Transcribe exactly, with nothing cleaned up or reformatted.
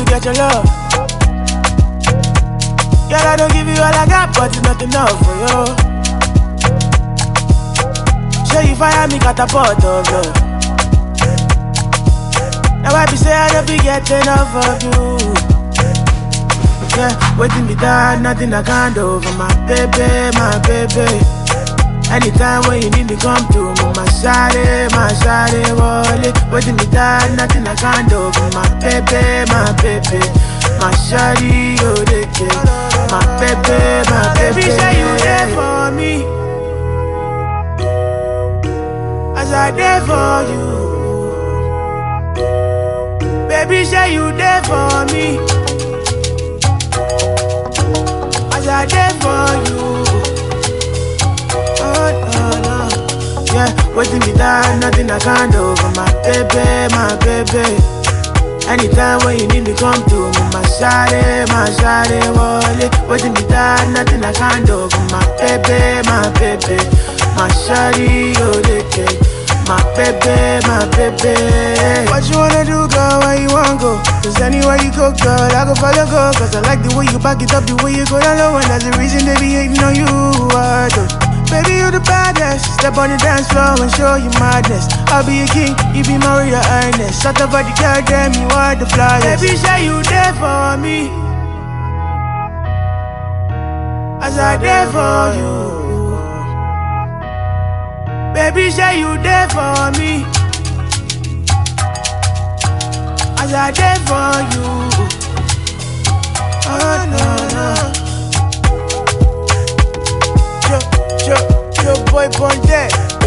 get your love. Girl, I don't give you all I got, but it's not enough for you. Show you fire me catapult of love. Now I be say I don't be getting enough of you. Yeah, waiting me down, nothing I can't do for my baby, my baby. Anytime when you need me, come through. My shawty, my shawty, wallet. Waiting me down, nothing I can't do for my baby, my baby. My shawty, oh, they care. My baby, my baby. Say you there for me, as I there for you. Baby, say you there for me, as I there for you. Yeah, waiting me down, nothing I can't do for my baby, my baby. Anytime when you need me, come through. My shawty, my shawty, wallet. Waiting me down, nothing I can't do for my baby, my baby. My shawty, oh, they care. My baby, my baby. What you wanna do, girl, where you wanna go? Cause anywhere you go, girl, I go follow, go. Cause I like the way you back it up, the way you go down low. And that's the reason they be hating on you, I do. Baby, you the baddest. Step on the dance floor and show you madness. I'll be a king, you be my real highness. Shut up, body, girl, damn, you are the flyest. Baby, say you there for me, as I there for you. Baby, say you there for me, as I there for you. Oh, no, no. Yo, yo, boy, born dead.